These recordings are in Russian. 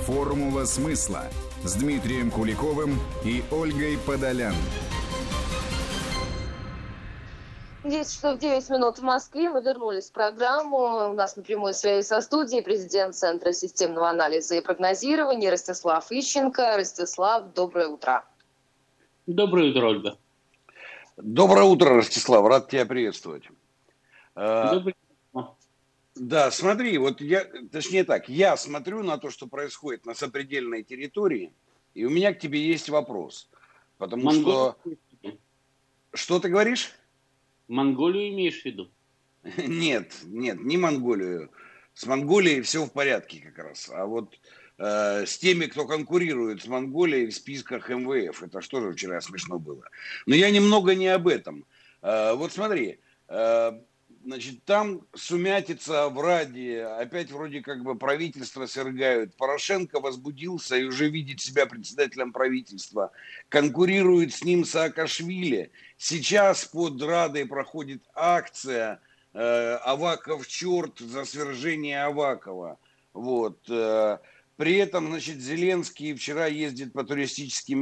«Формула смысла» с Дмитрием Куликовым и Ольгой Подолян. 10 часов 9 минут в Москве. Мы вернулись в программу. У нас на прямой связи со студией президент Центра системного анализа и прогнозирования Ростислав Ищенко. Ростислав, доброе утро. Доброе утро, Ольга. Доброе утро, Ростислав. Рад тебя приветствовать. Доброе утро. Да, смотри, вот я смотрю на то, что происходит на сопредельной территории, и у меня к тебе есть вопрос. Потому Монголию Что ты говоришь? Монголию имеешь в виду? Нет, не Монголию. С Монголией все в порядке как раз. А вот с теми, кто конкурирует с Монголией в списках МВФ, это что же вчера смешно было. Но я немного не об этом. Вот смотри, значит, там сумятица в Раде, опять вроде как бы правительство свергают. Порошенко возбудился и уже видит себя председателем правительства. Конкурирует с ним Саакашвили. Сейчас под Радой проходит акция «Аваков черт» за свержение Авакова. Вот. При этом, значит, Зеленский вчера ездит по туристическим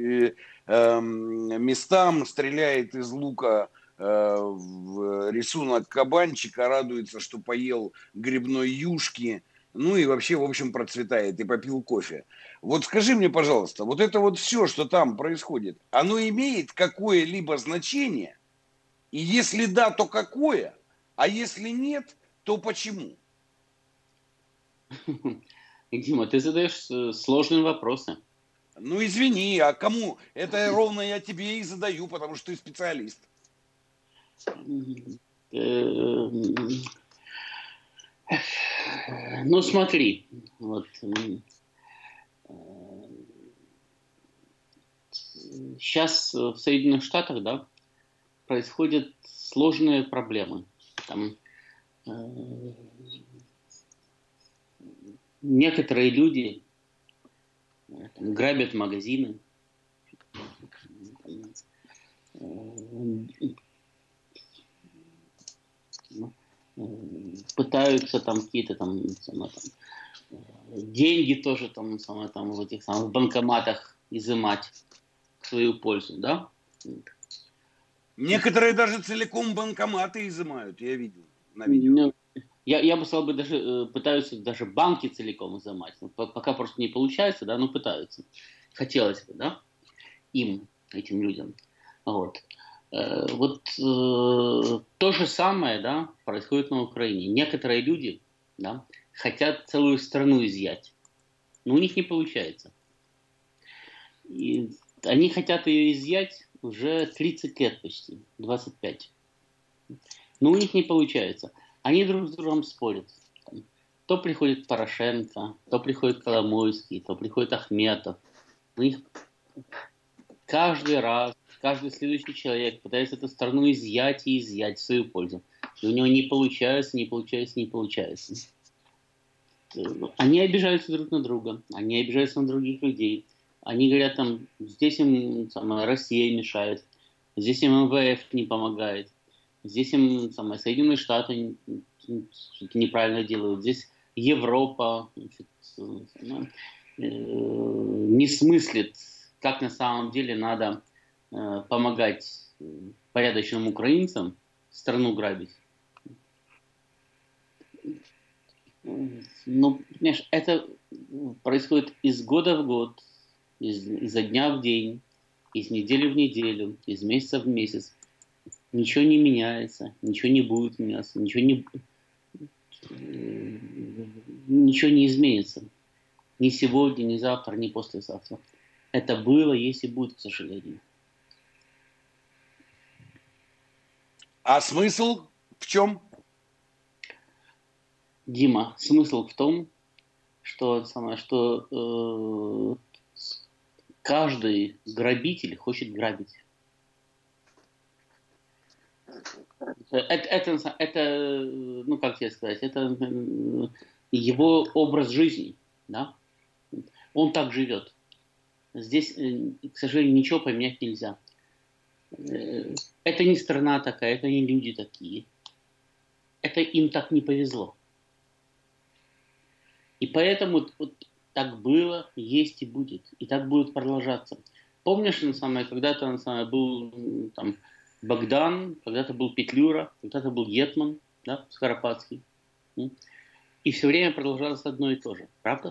местам, стреляет из лука в рисунок кабанчика, радуется, что поел грибной юшки, ну и вообще, в общем, процветает и попил кофе. Вот скажи мне, пожалуйста, вот это вот все, что там происходит, оно имеет какое-либо значение? И если да, то какое? А если нет, то почему? Дима, ты задаешь сложные вопросы. Ну извини, а кому? Это ровно я тебе и задаю, потому что ты специалист. Ну смотри, вот сейчас в Соединенных Штатах, да, происходят сложные проблемы. Там некоторые люди грабят магазины, пытаются там какие-то там деньги тоже там в этих самых банкоматах изымать в свою пользу, да? Некоторые даже целиком банкоматы изымают, я видел на видео. Я бы сказал, даже пытаются даже банки целиком изымать. Пока просто не получается, да, но пытаются. Хотелось бы, да, этим людям. Вот. То же самое, да, происходит на Украине. Некоторые люди, да, хотят целую страну изъять, но у них не получается. И они хотят ее изъять уже 30 лет почти, 25. Но у них не получается. Они друг с другом спорят. То приходит Порошенко, то приходит Коломойский, то приходит Ахметов. У них каждый раз, каждый следующий человек пытается эту страну изъять в свою пользу. И у него не получается. Они обижаются друг на друга, они обижаются на других людей. Они говорят, там, здесь им Россия мешает, здесь им МВФ не помогает, здесь им Соединенные Штаты что-то неправильно делают, здесь Европа не смыслит, как на самом деле надо помогать порядочным украинцам страну грабить. Ну, понимаешь, это происходит из года в год, изо дня в день, из недели в неделю, из месяца в месяц. Ничего не меняется, ничего не будет меняться, ничего не изменится. Ни сегодня, ни завтра, ни послезавтра. Это было, есть и будет, к сожалению. А смысл в чем? Дима, смысл в том, что каждый грабитель хочет грабить. Это, ну как тебе сказать, это его образ жизни, да? Он так живет. Здесь, к сожалению, ничего поменять нельзя. Это не страна такая, это не люди такие. Это им так не повезло. И поэтому вот Так было, есть и будет. И так будет продолжаться. Помнишь, когда-то был там Богдан, когда-то был Петлюра, когда-то был Гетман, да, Скоропадский. И все время продолжалось одно и то же. Правда?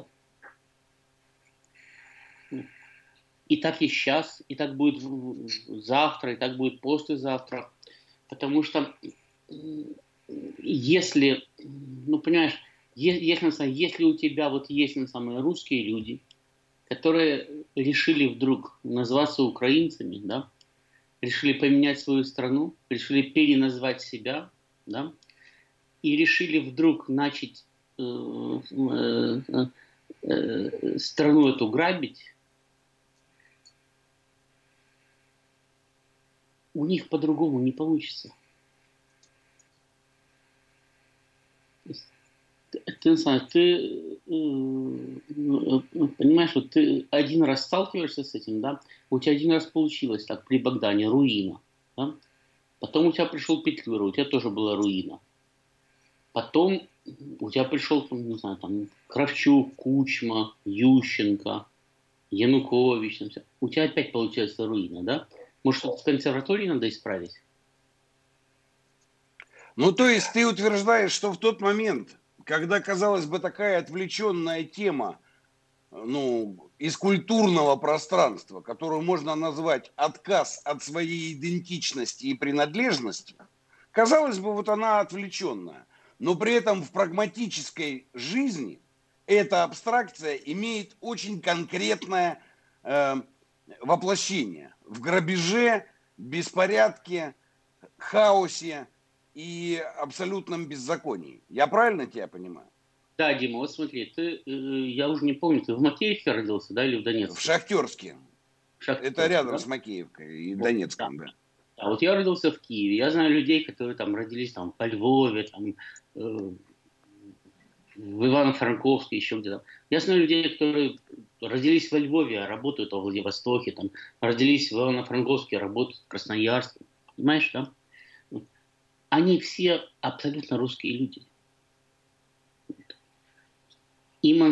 И так и сейчас, и так будет завтра, и так будет послезавтра. Потому что если, понимаешь, если у тебя есть русские люди, которые решили вдруг назваться украинцами, да, решили поменять свою страну, решили переназвать себя, да, и решили вдруг начать страну эту грабить, у них по-другому не получится. Ты понимаешь, вот ты один раз сталкиваешься с этим, да, у тебя один раз получилось так при Богдане, руина, да? Потом у тебя пришел Петлюра, у тебя тоже была руина. Потом у тебя пришел, Кравчук, Кучма, Ющенко, Янукович, у тебя опять получается руина, да? Может, что-то в консерватории надо исправить? То есть ты утверждаешь, что в тот момент, когда, казалось бы, такая отвлеченная тема, из культурного пространства, которую можно назвать отказ от своей идентичности и принадлежности, казалось бы, вот она отвлеченная, но при этом в прагматической жизни эта абстракция имеет очень конкретное воплощение в грабеже, беспорядке, хаосе и абсолютном беззаконии. Я правильно тебя понимаю? Да, Дима, вот смотри, я уже не помню, ты в Макеевке родился, да, или в Донецке? В Шахтерске. Это рядом, да? С Макеевкой и Донецком, да. А вот я родился в Киеве. Я знаю людей, которые там родились по Львове, в Ивано-Франковске, еще где-то. Я знаю людей, которые родились во Львове, а работают во Владивостоке, родились в Ивано-Франковске, работают в Красноярске. Понимаешь, да? Они все абсолютно русские люди. Им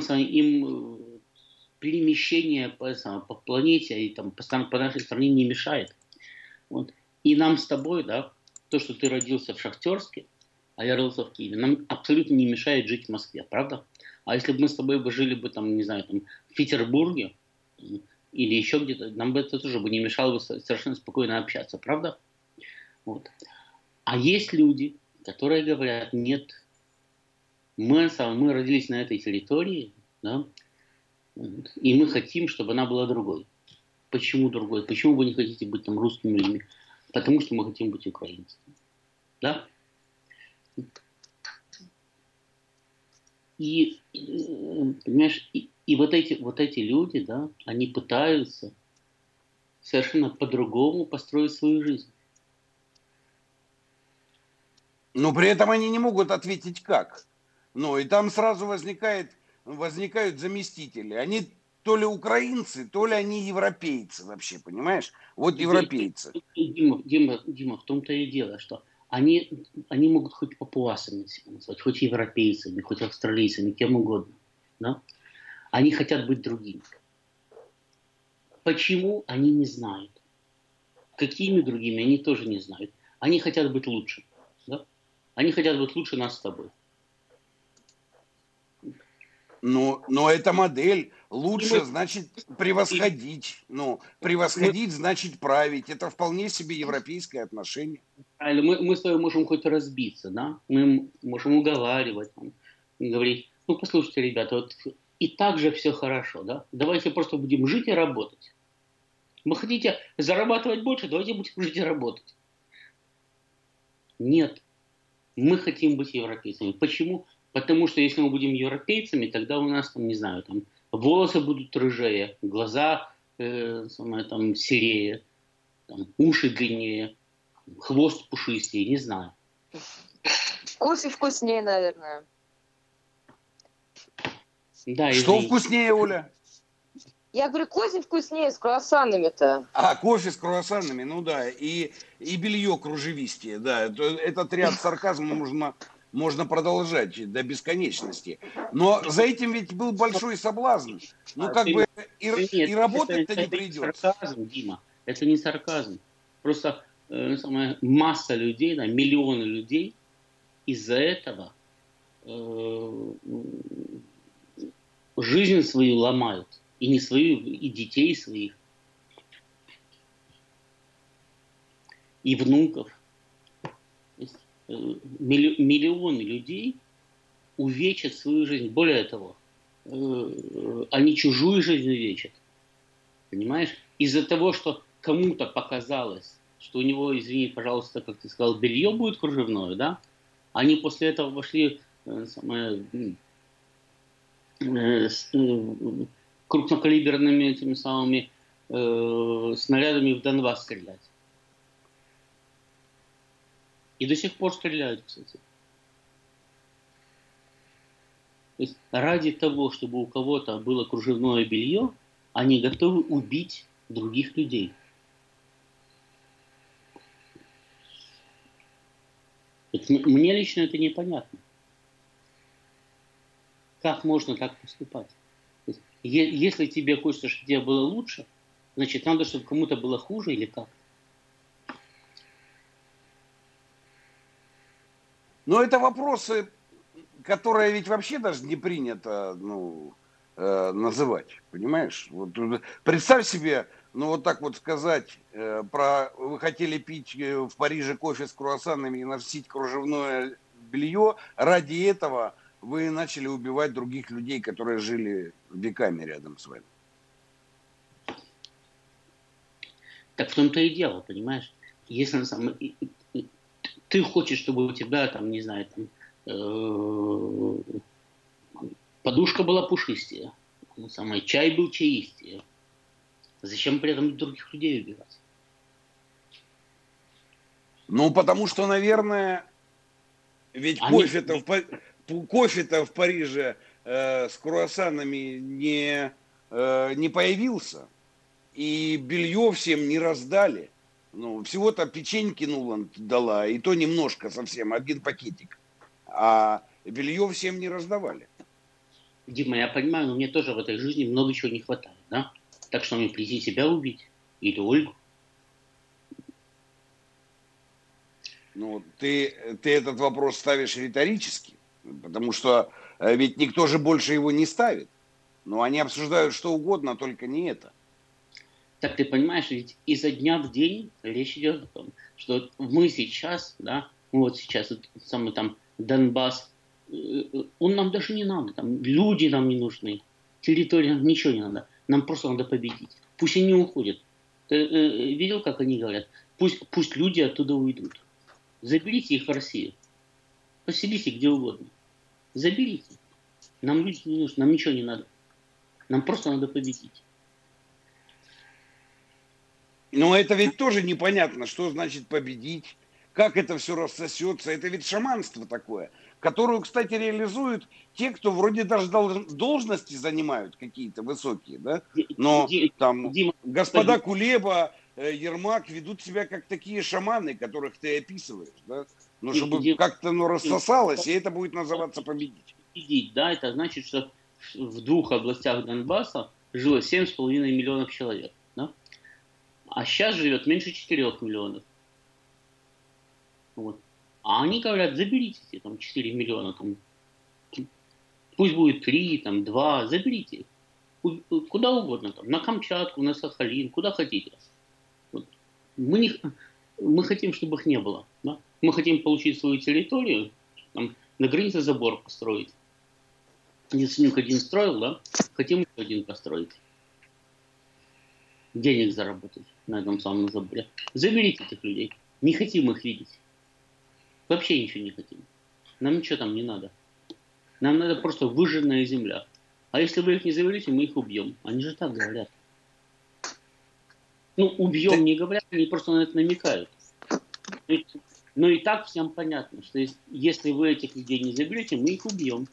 перемещение по планете и по нашей стране не мешает. Вот. И нам с тобой, да, то, что ты родился в Шахтерске, а я родился в Киеве, нам абсолютно не мешает жить в Москве, правда? А если бы мы с тобой жили бы в Петербурге или еще где-то, нам бы это тоже не мешало бы совершенно спокойно общаться, правда? Вот. А есть люди, которые говорят, нет, мы родились на этой территории, да, и мы хотим, чтобы она была другой. Почему другой? Почему вы не хотите быть русскими людьми? Потому что мы хотим быть украинцами. Да? И, понимаешь, и вот эти люди, да, они пытаются совершенно по-другому построить свою жизнь. Но при этом они не могут ответить как. И там сразу возникают заместители. Они то ли украинцы, то ли они европейцы вообще, понимаешь? Вот европейцы. Дима, в том-то и дело, что они могут хоть папуасами себя назвать, хоть европейцами, хоть австралийцами, кем угодно. Да? Они хотят быть другими. Почему, они не знают. Какими другими, они тоже не знают. Они хотят быть лучше. Да? Они хотят быть лучше нас с тобой. Но эта модель лучше значит превосходить. Превосходить значит править. Это вполне себе европейское отношение. Мы с тобой можем хоть разбиться, да? Мы можем уговаривать, говорить, послушайте, ребята, вот и так же все хорошо, да? Давайте просто будем жить и работать. Вы хотите зарабатывать больше, давайте будем жить и работать. Нет. Мы хотим быть европейцами. Почему? Потому что если мы будем европейцами, тогда у нас, волосы будут рыжее, глаза серее, уши длиннее, хвост пушистее, не знаю. Кофе вкуснее, наверное. Да, что вкуснее, Оля? Я говорю, кофе вкуснее с круассанами-то. Кофе с круассанами, и белье кружевистее, да. Этот ряд сарказма можно продолжать до бесконечности. Но за этим ведь был большой соблазн. Ну, как бы и работать-то не придется. Это не сарказм, Дима. Это не сарказм. Просто масса людей, да, миллионы людей из-за этого жизнь свою ломают. И не свою, и детей своих. И внуков. Миллионы людей увечат свою жизнь. Более того, они чужую жизнь увечат. Понимаешь? Из-за того, что кому-то показалось, что у него, извини, пожалуйста, как ты сказал, белье будет кружевное, да? Они после этого пошли крупнокалиберными этими самыми снарядами в Донбасс стрелять. И до сих пор стреляют, кстати. То есть ради того, чтобы у кого-то было кружевное белье, они готовы убить других людей. Мне лично это непонятно. Как можно так поступать? То есть, если тебе хочется, чтобы тебе было лучше, значит, надо, чтобы кому-то было хуже или как? Но это вопросы, которые ведь вообще даже не принято называть, понимаешь? Вот, представь себе, вот так вот сказать, вы хотели пить в Париже кофе с круассанами и носить кружевное белье, ради этого вы начали убивать других людей, которые жили веками рядом с вами. Так в том-то и дело, понимаешь? Если на самом ты хочешь, чтобы у тебя, там, не знаю, подушка была пушистее, чай был чаистее. Зачем при этом других людей убивать? Ну, потому что, наверное, ведь кофе-то в Париже с круассанами не появился. И белье всем не раздали. Всего-то печеньки Нуланд дала, и то немножко совсем, один пакетик. А белье всем не раздавали. Дима, я понимаю, но мне тоже в этой жизни много чего не хватает, да? Так что мне прийти себя убить? Или Ольгу? Ты этот вопрос ставишь риторически, потому что ведь никто же больше его не ставит. Но они обсуждают что угодно, только не это. Так ты понимаешь, ведь изо дня в день речь идет о том, что мы сейчас, да, сейчас самый там Донбасс, он нам даже не надо, там люди нам не нужны, территория нам ничего не надо, нам просто надо победить. Пусть они уходят. Ты видел, как они говорят? Пусть люди оттуда уйдут. Заберите их в Россию. Поселите где угодно. Заберите. Нам люди не нужны, нам ничего не надо. Нам просто надо победить. Но это ведь тоже непонятно, что значит победить, как это все рассосется. Это ведь шаманство такое, которую, кстати, реализуют те, кто вроде даже должности занимают какие-то высокие, да? Но там господа Кулеба, Ермак ведут себя как такие шаманы, которых ты описываешь, да? Но чтобы как-то рассосалось, и это будет называться победить. Да, это значит, что в 2 областях Донбасса жило 7,5 миллионов человек, да? А сейчас живет меньше 4 миллионов. Вот. А они говорят, заберите эти там 4 миллиона, там, пусть будет 3, там, 2, заберите их. Куда угодно, там, на Камчатку, на Сахалин, куда хотите. Вот. Мы хотим, чтобы их не было. Да? Мы хотим получить свою территорию, там, на границе забор построить. Если один строил, да, хотим еще один построить. Денег заработать на этом самом заборе. Заберите этих людей. Не хотим их видеть. Вообще ничего не хотим. Нам ничего там не надо. Нам надо просто выжженная земля. А если вы их не заберете, мы их убьем. Они же так говорят. Убьем не говорят, они просто на это намекают. Но и так всем понятно, что если вы этих людей не заберете, мы их убьем.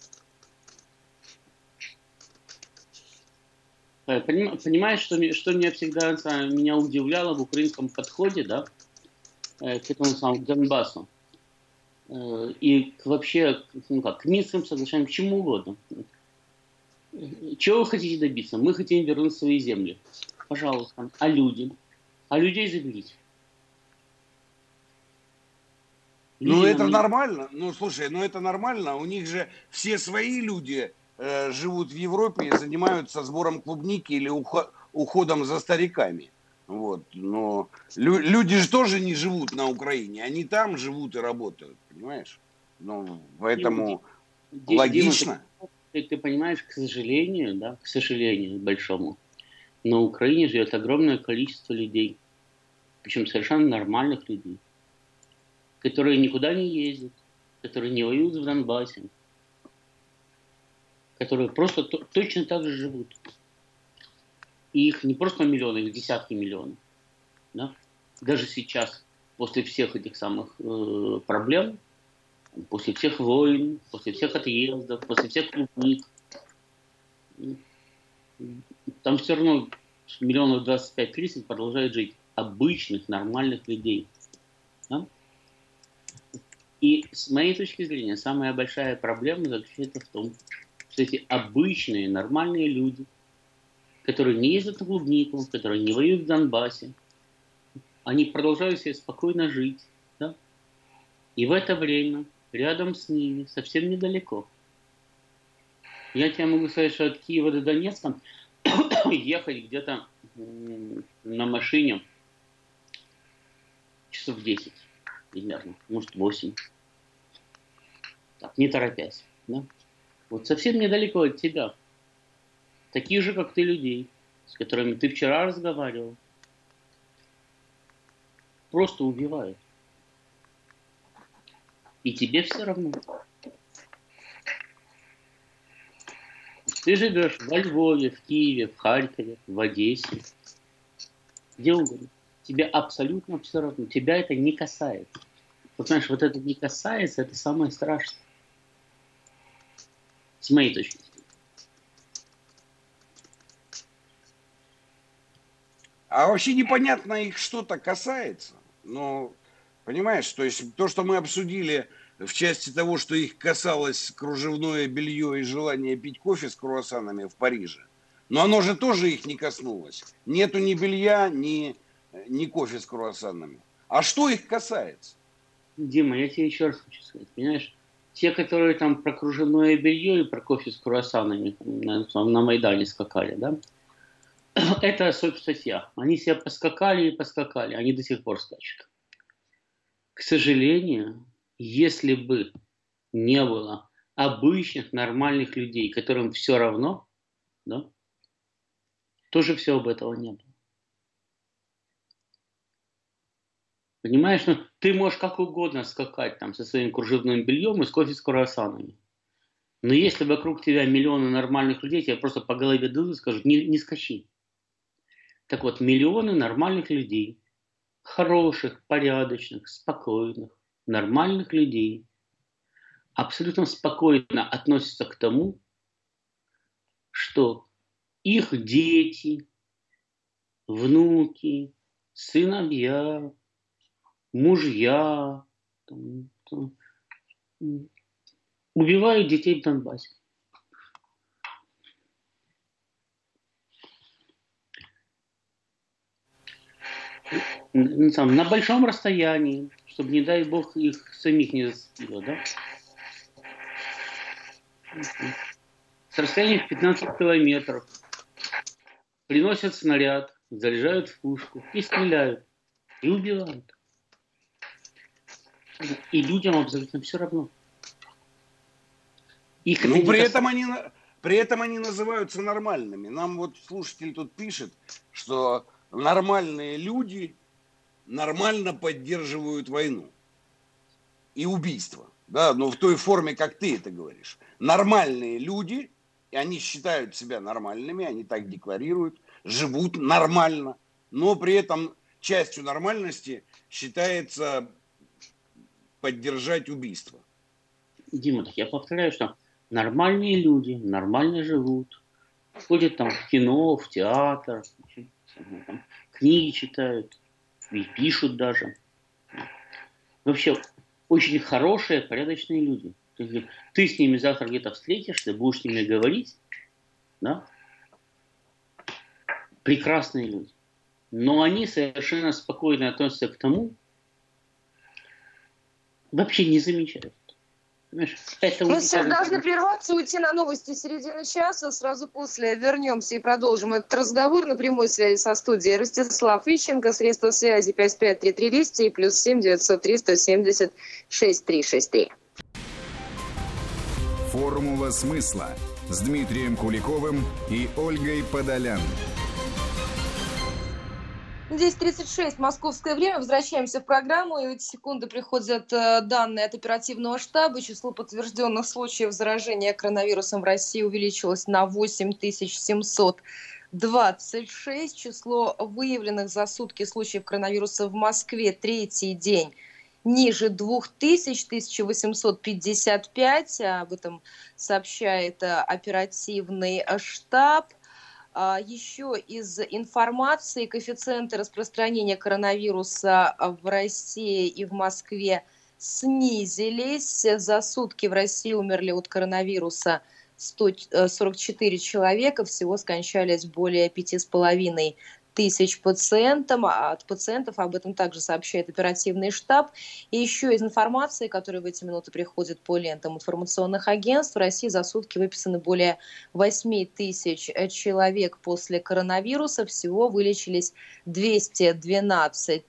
Понимаешь, что меня всегда меня удивляло в украинском подходе, да, к этому самому Донбассу? и вообще к Минским соглашениям, к чему угодно. Чего вы хотите добиться? Мы хотим вернуть свои земли. Пожалуйста. А люди? А людей заберите. Ну, это нормально. Ну, слушай, это нормально. У них же все свои люди живут в Европе и занимаются сбором клубники или уходом за стариками. Вот. Но люди же тоже не живут на Украине. Они там живут и работают, понимаешь? Ну, поэтому логично. Дима, ты понимаешь, к сожалению большому, на Украине живет огромное количество людей. Причем совершенно нормальных людей, которые никуда не ездят, которые не воюют в Донбассе, которые просто точно так же живут. И их не просто миллионы, их десятки миллионов. Да? Даже сейчас, после всех этих самых проблем, после всех войн, после всех отъездов, после всех клубник, там все равно миллионов 25-30 продолжают жить обычных, нормальных людей. Да? И с моей точки зрения, самая большая проблема заключается в том, что эти обычные, нормальные люди, которые не ездят на клубнику, которые не воюют в Донбассе, они продолжают себе спокойно жить. Да? И в это время рядом с ними, совсем недалеко, я тебе могу сказать, что от Киева до Донецка ехать где-то на машине часов 10 примерно, может 8. Так, не торопясь. Да? Вот совсем недалеко от тебя. Таких же, как ты, людей, с которыми ты вчера разговаривал, просто убивают. И тебе все равно. Ты живешь во Львове, в Киеве, в Харькове, в Одессе, где угодно. Тебе абсолютно все равно. Тебя это не касается. Вот знаешь, вот это не касается, это самое страшное. С моей точки зрения. А вообще непонятно их что-то касается. Но, понимаешь, то есть то, что мы обсудили в части того, что их касалось кружевное белье и желание пить кофе с круассанами в Париже, но оно же тоже их не коснулось. Нету ни белья, ни кофе с круассанами. А что их касается? Дима, я тебе еще раз хочу сказать, понимаешь, те, которые там про кружевное белье и про кофе с круассанами на Майдане скакали, да, это соцстатья. Они себя поскакали и поскакали, они до сих пор скачут. К сожалению, если бы не было обычных, нормальных людей, которым все равно, да, тоже всего бы этого не было. Понимаешь, ну, ты можешь как угодно скакать там со своим кружевным бельем и с кофе с круассанами. Но если вокруг тебя миллионы нормальных людей, тебя просто по голове дадут и скажут, не скачи. Так вот, миллионы нормальных людей, хороших, порядочных, спокойных, нормальных людей, абсолютно спокойно относятся к тому, что их дети, внуки, сыновья, мужья убивают детей в Донбассе. На большом расстоянии, чтобы, не дай бог, их самих не зацепило, да? С расстояния в 15 километров приносят снаряд, заряжают в пушку и стреляют, и убивают. И людям абсолютно все равно. Их ну, при этом они называются нормальными. Нам вот слушатель тут пишет, что нормальные люди нормально поддерживают войну и убийство. Да, но в той форме, как ты это говоришь. Нормальные люди, и они считают себя нормальными, они так декларируют, живут нормально, но при этом частью нормальности считается поддержать убийство. Дима, так я повторяю, что нормальные люди нормально живут, ходят там в кино, в театр, там, книги читают, и пишут даже. Вообще, очень хорошие, порядочные люди. Ты с ними завтра где-то встретишься, будешь с ними говорить, да? Прекрасные люди. Но они совершенно спокойно относятся к тому, вообще не замечают. Понимаешь? Мы сейчас должны прерваться, уйти на новости середины часа. Сразу после вернемся и продолжим этот разговор на прямой связи со студией. Ростислав Ищенко, средства связи 553320 и +7 903 170 6363. Формула смысла с Дмитрием Куликовым и Ольгой Подолян. 10:36 московское время. Возвращаемся в программу. И в эти секунды приходят данные от оперативного штаба. Число подтвержденных случаев заражения коронавирусом в России увеличилось на 8726. Число выявленных за сутки случаев коронавируса в Москве третий день ниже 2000, 1855. Об этом сообщает оперативный штаб. Еще из информации: коэффициенты распространения коронавируса в России и в Москве снизились. За сутки в России умерли от коронавируса 144 человека. Всего скончались более 5500 пациентов. Об этом также сообщает оперативный штаб. И еще из информации, которая в эти минуты приходит по лентам информационных агентств: в России за сутки выписаны более 8000 человек после коронавируса. Всего вылечились 212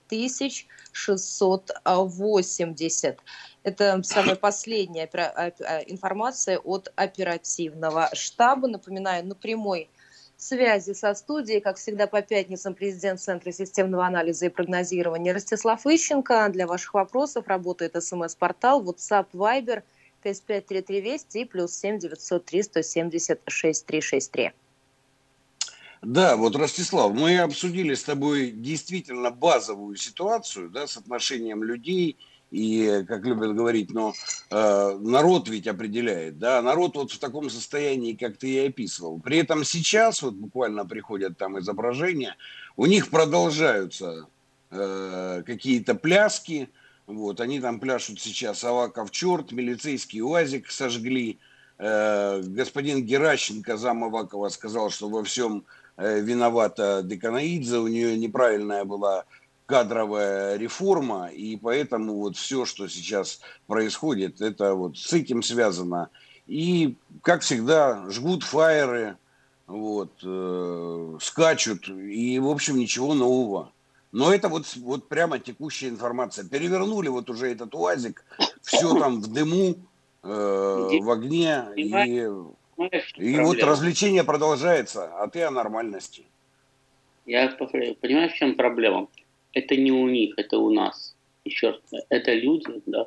680. Это самая последняя информация от оперативного штаба. Напоминаю, на прямой связи со студией, как всегда, по пятницам президент Центра системного анализа и прогнозирования Ростислав Ищенко. Для ваших вопросов работает СМС-портал, WhatsApp, Viber 553320 и +7 903 170 6363. Да, вот, Ростислав, мы обсудили с тобой действительно базовую ситуацию, да, с отношением людей. И, как любят говорить, народ ведь определяет, да, народ вот в таком состоянии, как ты и описывал. При этом сейчас, вот буквально приходят там изображения, у них продолжаются какие-то пляски, вот, они там пляшут сейчас «Аваков черт», милицейский УАЗик сожгли, господин Геращенко, зам Авакова, сказал, что во всем виновата Деканаидзе, у нее неправильная была кадровая реформа, и поэтому вот все, что сейчас происходит, это вот с этим связано. И, как всегда, жгут фаеры, вот, скачут, и, в общем, ничего нового. Но это вот прямо текущая информация. Перевернули вот уже этот УАЗик, все там в дыму, в огне, и вот развлечение продолжается, а ты о нормальности. Я повторяю, понимаешь, в чем проблема? Это не у них, это у нас. Еще раз, это люди, да,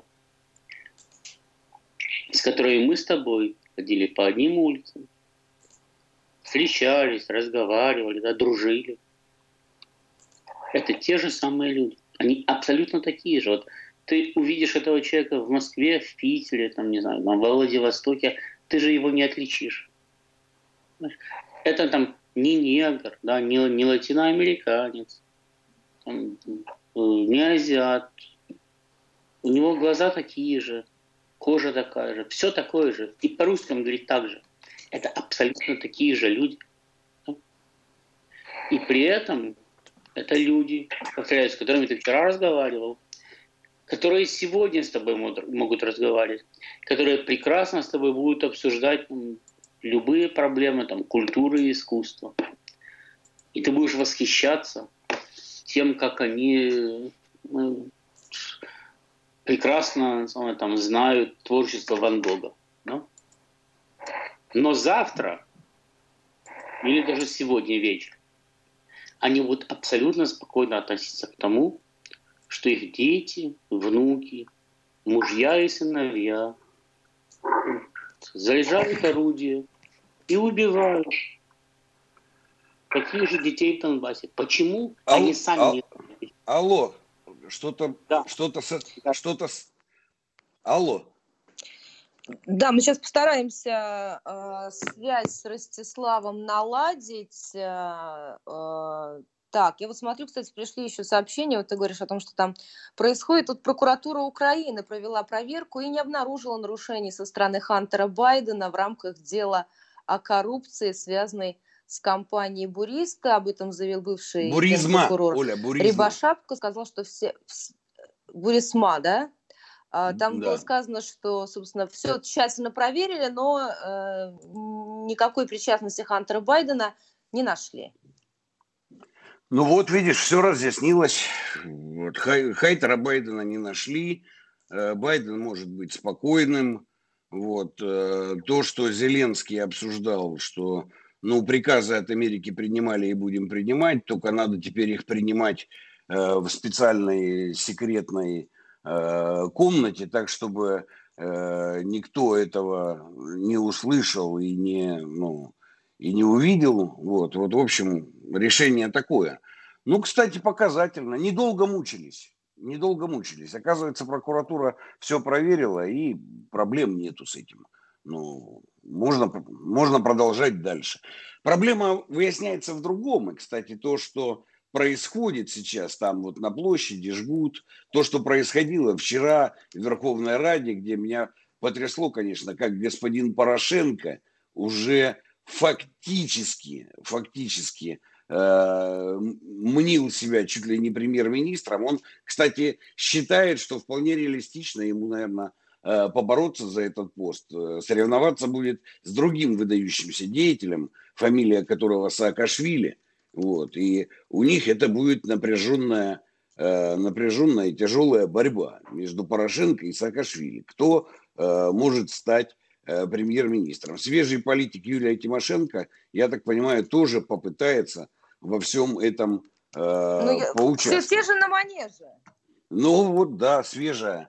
с которыми мы с тобой ходили по одним улицам, встречались, разговаривали, да, дружили. Это те же самые люди. Они абсолютно такие же. Вот ты увидишь этого человека в Москве, в Питере, там, не знаю, во Владивостоке, ты же его не отличишь. Это там не негр, да, не латиноамериканец, не азиат. У него глаза такие же, кожа такая же, все такое же. И по-русски он говорит так же. Это абсолютно такие же люди. И при этом это люди, повторяю, с которыми ты вчера разговаривал, которые сегодня с тобой могут разговаривать, которые прекрасно с тобой будут обсуждать любые проблемы культуры и искусства. И ты будешь восхищаться тем, как они прекрасно знают творчество Ван Гога. Да? Но завтра, или даже сегодня вечером, они будут абсолютно спокойно относиться к тому, что их дети, внуки, мужья и сыновья заряжают орудия и убивают таких же детей в Донбассе. Почему они сами не... Алло, Алло. Да, мы сейчас постараемся связь с Ростиславом наладить. Так, Так, я вот смотрю, кстати, пришли еще сообщения, вот ты говоришь о том, что там происходит. Тут прокуратура Украины провела проверку и не обнаружила нарушений со стороны Хантера Байдена в рамках дела о коррупции, связанной с компанией Буриста. Об этом заявил бывший генпрокурор Оля, Буризма. Рябошапка. Сказал, что Бурисма, да? Там Да. было сказано, что, собственно, все тщательно проверили, но никакой причастности Хантера Байдена не нашли. Ну вот, видишь, все разъяснилось. Вот, Хантера Байдена не нашли. Байден может быть спокойным. Вот, то, что Зеленский обсуждал, что приказы от Америки принимали и будем принимать, только надо теперь их принимать в специальной секретной комнате, так, чтобы никто этого не услышал и не увидел. Вот, в общем, решение такое. Кстати, показательно. Недолго мучились. Оказывается, прокуратура все проверила, и проблем нету с этим. Можно продолжать дальше. Проблема выясняется в другом. И, кстати, то, что происходит сейчас там вот на площади, жгут, то, что происходило вчера в Верховной Раде, где меня потрясло, конечно, как господин Порошенко уже фактически мнил себя чуть ли не премьер-министром. Он, кстати, считает, что вполне реалистично ему, наверное, побороться за этот пост. Соревноваться будет с другим выдающимся деятелем, фамилия которого Саакашвили. Вот. И у них это будет напряженная и тяжелая борьба между Порошенко и Саакашвили. Кто может стать премьер-министром? Свежий политик Юлия Тимошенко, я так понимаю, тоже попытается во всем этом поучаствовать. Все же на манеже. Свежее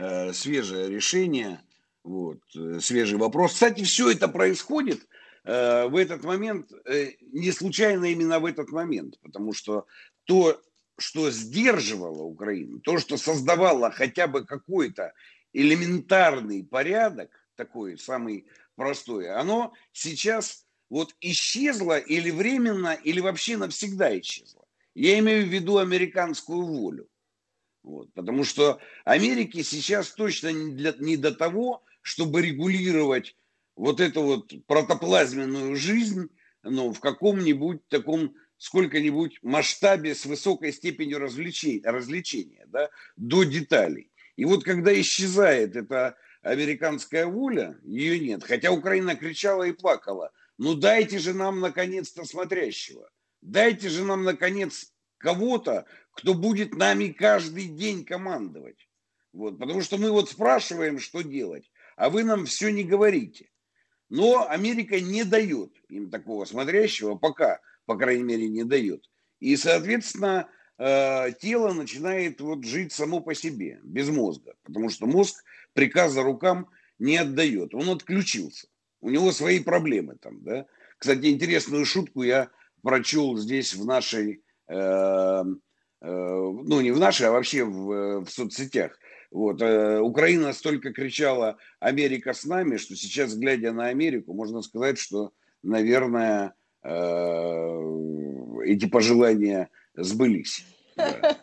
решение, свежий вопрос. Кстати, все это происходит в этот момент, не случайно именно в этот момент, потому что то, что сдерживало Украину, то, что создавало хотя бы какой-то элементарный порядок, такой самый простой, оно сейчас исчезло или временно, или вообще навсегда исчезло. Я имею в виду американскую волю. Потому что Америке сейчас точно не до того, чтобы регулировать эту протоплазменную жизнь, в каком-нибудь таком сколько-нибудь масштабе с высокой степенью развлечения, да, до деталей. И когда исчезает эта американская воля, ее нет. Хотя Украина кричала и плакала: дайте же нам наконец-то смотрящего, дайте же нам наконец кого-то, кто будет нами каждый день командовать. Потому что мы спрашиваем, что делать, а вы нам все не говорите. Но Америка не дает им такого смотрящего, пока, по крайней мере, не дает. И, соответственно, тело начинает жить само по себе, без мозга. Потому что мозг приказа рукам не отдает. Он отключился. У него свои проблемы там, да. Кстати, интересную шутку я прочел здесь в нашей, не в нашей, а вообще в соцсетях. Украина столько кричала «Америка с нами», что сейчас, глядя на Америку, можно сказать, что, наверное, эти пожелания сбылись. Да.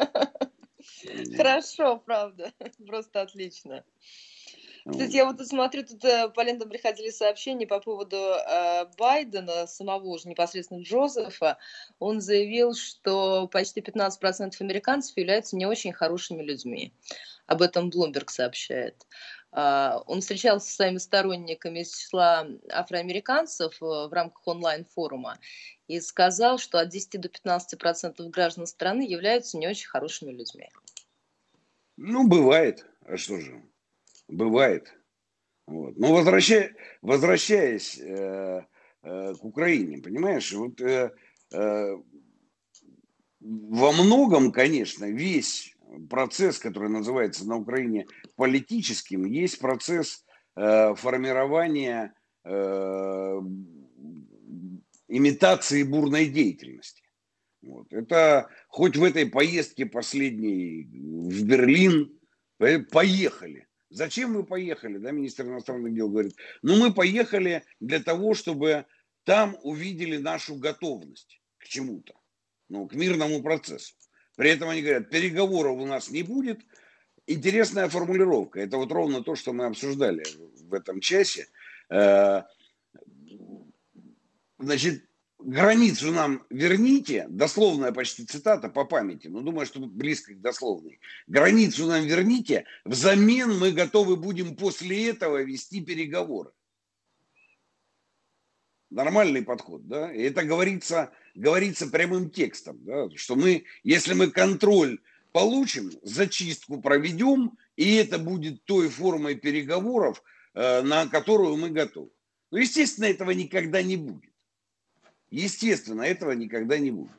Хорошо, правда. Просто отлично. Кстати, я смотрю, тут по лентам приходили сообщения по поводу Байдена, самого же непосредственно Джозефа. Он заявил, что почти 15% американцев являются не очень хорошими людьми. Об этом Bloomberg сообщает. Он встречался со своими сторонниками из числа афроамериканцев в рамках онлайн-форума и сказал, что от 10 до 15% граждан страны являются не очень хорошими людьми. Бывает. А что же? Бывает. Но возвращаясь к Украине, понимаешь, во многом, конечно, весь процесс, который называется на Украине политическим, есть процесс формирования имитации бурной деятельности. Это хоть в этой поездке последней в Берлин поехали. Зачем мы поехали, да, министр иностранных дел говорит, мы поехали для того, чтобы там увидели нашу готовность к чему-то. ну, к мирному процессу. При этом они говорят, переговоров у нас не будет. Интересная формулировка. Это вот ровно то, что мы обсуждали в этом часе. Значит, границу нам верните, дословная почти цитата по памяти, но думаю, что близко к дословной. Границу нам верните, взамен мы готовы будем после этого вести переговоры. Нормальный подход, да? И это говорится прямым текстом, да? Что мы, если мы контроль получим, зачистку проведем, и это будет той формой переговоров, на которую мы готовы. Ну, естественно, этого никогда не будет. Естественно, этого никогда не будет.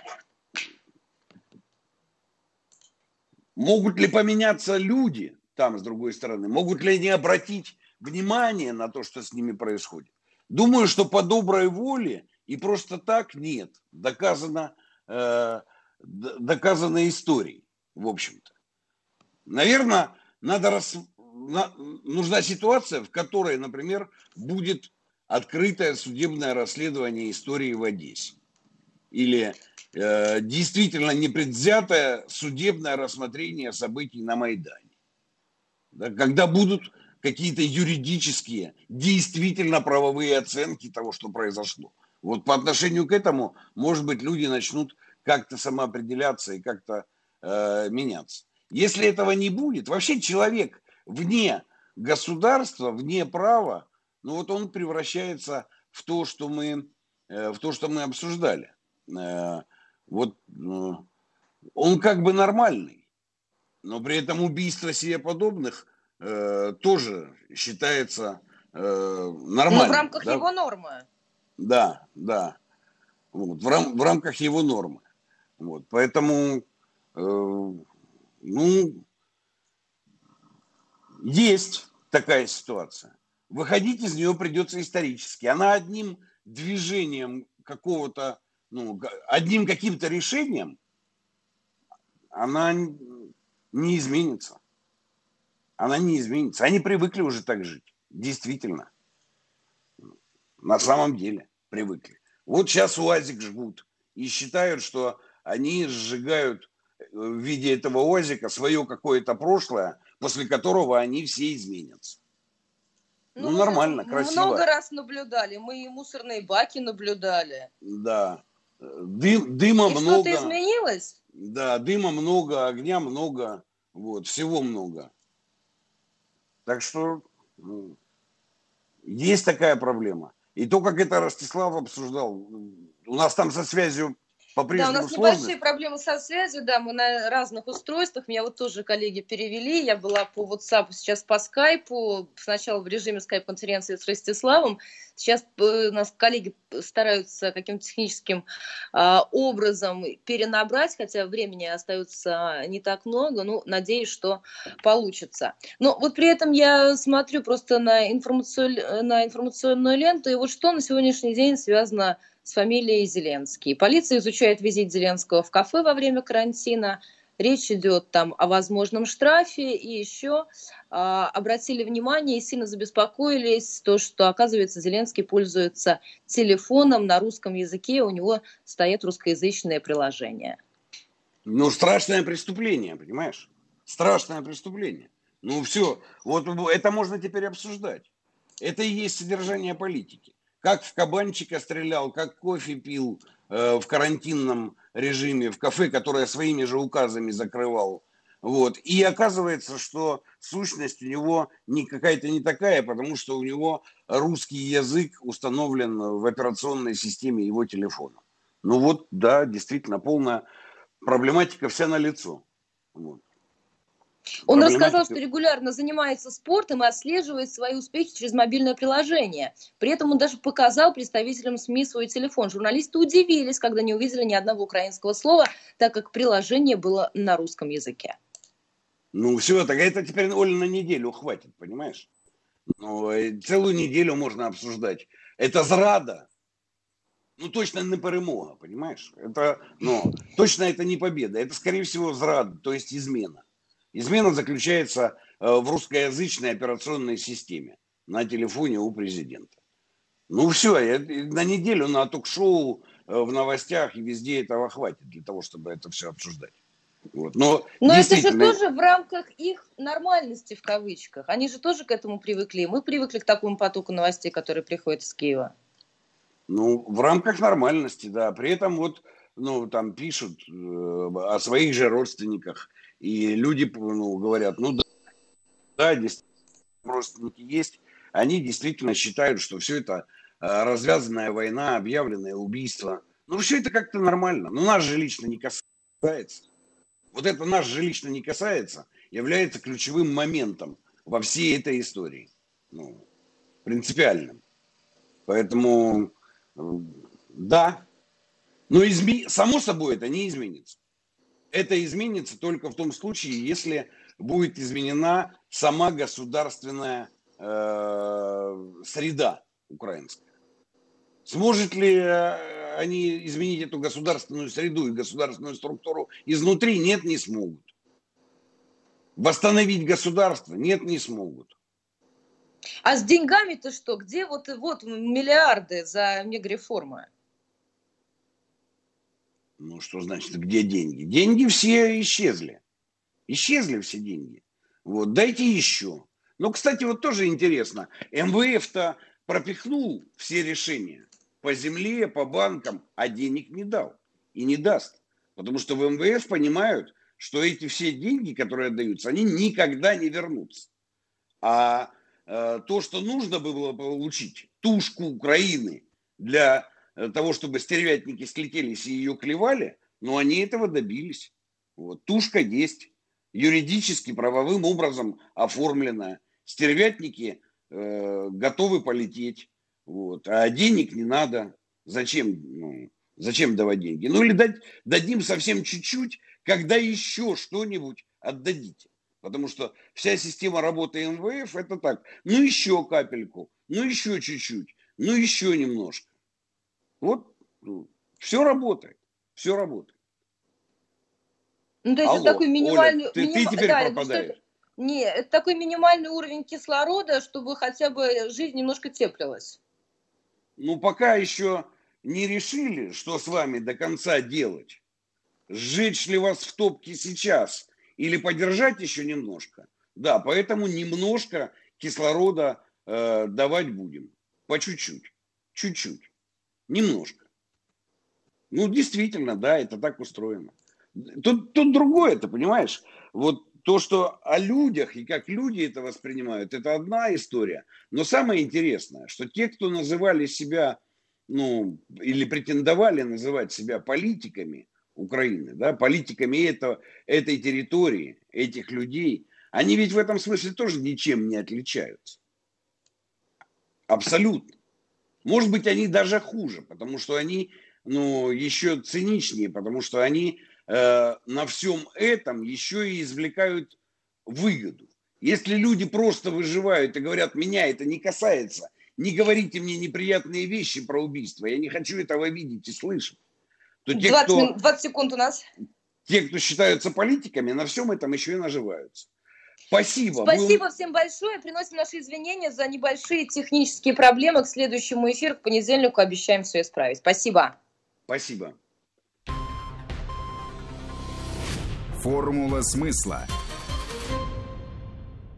Могут ли поменяться люди там, с другой стороны? Могут ли они обратить внимание на то, что с ними происходит? Думаю, что по доброй воле и просто так нет. Доказано историей, в общем-то. Наверное, нужна ситуация, в которой, например, будет открытое судебное расследование истории в Одессе. Или действительно непредвзятое судебное рассмотрение событий на Майдане. Да, когда будут какие-то юридические, действительно правовые оценки того, что произошло. Вот по отношению к этому, может быть, люди начнут как-то самоопределяться и как-то меняться. Если этого не будет, вообще человек вне государства, вне права, ну вот он превращается в то, что мы обсуждали. Вот он как бы нормальный, но при этом убийство себе подобных тоже считается нормальным. Ну, в рамках его нормы. Да. Вот, в рамках его нормы. Вот, поэтому, есть такая ситуация. Выходить из нее придется исторически. Она одним движением какого-то, одним каким-то решением, она не изменится. Она не изменится. Они привыкли уже так жить. Действительно. На самом деле привыкли. Вот сейчас УАЗик жгут. И считают, что они сжигают в виде этого УАЗика свое какое-то прошлое, после которого они все изменятся. Нормально, красиво. Много раз наблюдали. Мы и мусорные баки наблюдали. Да. Дыма и много. Что-то изменилось? Да, дыма много, огня много. Вот, всего много. Так что есть такая проблема. И то, как это Ростислав обсуждал, у нас там со связью по-прежнему да, у нас сложно. небольшие проблемы со связью, да, мы на разных устройствах, меня вот тоже коллеги перевели, я была по WhatsApp, сейчас по скайпу, сначала в режиме скайп-конференции с Ростиславом, сейчас у нас коллеги стараются каким-то техническим образом перенабрать, хотя времени остается не так много, надеюсь, что получится. Но вот при этом я смотрю просто на информационную ленту, и вот что на сегодняшний день связано с фамилией Зеленский. Полиция изучает визит Зеленского в кафе во время карантина. Речь идет там о возможном штрафе. И еще обратили внимание и сильно забеспокоились, то, что, оказывается, Зеленский пользуется телефоном на русском языке. У него стоят русскоязычные приложения. Страшное преступление, понимаешь? Страшное преступление. Все, вот это можно теперь обсуждать. Это и есть содержание политики. Как в кабанчика стрелял, как кофе пил в карантинном режиме в кафе, которое своими же указами закрывал. Вот. И оказывается, что сущность у него какая-то не такая, потому что у него русский язык установлен в операционной системе его телефона. Да, действительно, полная проблематика вся налицо. Вот. Он рассказал, что регулярно занимается спортом и отслеживает свои успехи через мобильное приложение. При этом он даже показал представителям СМИ свой телефон. Журналисты удивились, когда не увидели ни одного украинского слова, так как приложение было на русском языке. Все, так это теперь, Оля, на неделю хватит, понимаешь? Целую неделю можно обсуждать. Это зрада. Точно не перемога, понимаешь? Точно это не победа. Это, скорее всего, зрада, то есть измена. Измена заключается в русскоязычной операционной системе на телефоне у президента. Все, на неделю на ток-шоу в новостях, и везде этого хватит для того, чтобы это все обсуждать. Вот. Но это же тоже в рамках их нормальности, в кавычках. Они же тоже к этому привыкли. Мы привыкли к такому потоку новостей, которые приходят из Киева. Ну, в рамках нормальности, да. При этом вот, там пишут о своих же родственниках. И люди, говорят, да, действительно, родственники есть. Они действительно считают, что все это развязанная война, объявленное убийство. Все это как-то нормально. Но нас же лично не касается. Вот это нас же лично не касается, является ключевым моментом во всей этой истории. Принципиальным. Поэтому, да. Но само собой это не изменится. Это изменится только в том случае, если будет изменена сама государственная среда украинская. Сможет ли они изменить эту государственную среду и государственную структуру изнутри? Нет, не смогут. Восстановить государство? Нет, не смогут. А с деньгами-то что? Где вот миллиарды за мегареформы? Что значит, где деньги? Деньги все исчезли. Исчезли все деньги. Дайте еще. Кстати, тоже интересно. МВФ-то пропихнул все решения по земле, по банкам, а денег не дал и не даст. Потому что в МВФ понимают, что эти все деньги, которые отдаются, они никогда не вернутся. А то, что нужно было получить, тушку Украины для того, чтобы стервятники слетелись и ее клевали, они этого добились. Тушка есть, юридически, правовым образом оформленная. Стервятники готовы полететь. А денег не надо. Зачем? Зачем давать деньги? Или дадим совсем чуть-чуть, когда еще что-нибудь отдадите. Потому что вся система работы МВФ это так. Еще капельку, еще чуть-чуть, еще немножко. Все работает. Все работает. То есть это такой минимальный... Оля, ты теперь пропадаешь. Нет, это такой минимальный уровень кислорода, чтобы хотя бы жизнь немножко теплилась. Пока еще не решили, что с вами до конца делать. Сжечь ли вас в топке сейчас или подержать еще немножко? Да, поэтому немножко кислорода давать будем. По чуть-чуть. Чуть-чуть. Немножко. Действительно, да, это так устроено. Тут другое, ты понимаешь? То, что о людях и как люди это воспринимают, это одна история. Но самое интересное, что те, кто называли себя, или претендовали называть себя политиками Украины, да, политиками этой территории, этих людей, они ведь в этом смысле тоже ничем не отличаются. Абсолютно. Может быть, они даже хуже, потому что они, еще циничнее, потому что они на всем этом еще и извлекают выгоду. Если люди просто выживают и говорят, меня это не касается, не говорите мне неприятные вещи про убийство, я не хочу этого видеть и слышать, то 20 секунд у нас. Те, кто считаются политиками, на всем этом еще и наживаются. Спасибо. Спасибо всем большое. Приносим наши извинения за небольшие технические проблемы. К следующему эфиру, к понедельнику, обещаем все исправить. Спасибо. Спасибо. Формула смысла.